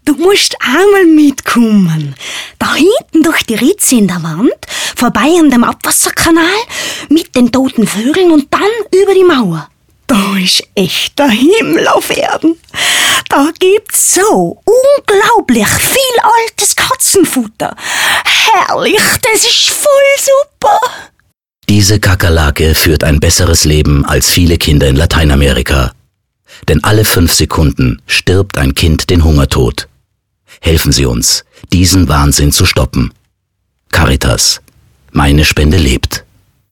Du musst einmal mitkommen. Da hinten durch die Ritze in der Wand, vorbei an dem Abwasserkanal, mit den toten Vögeln und dann über die Mauer. Da ist echt der Himmel auf Erden. Da gibt's so unglaublich viel altes Katzenfutter. Herrlich, das ist voll super. Diese Kakerlake führt ein besseres Leben als viele Kinder in Lateinamerika. Denn alle 5 Sekunden stirbt ein Kind den Hungertod. Helfen Sie uns, diesen Wahnsinn zu stoppen. Caritas. Meine Spende lebt.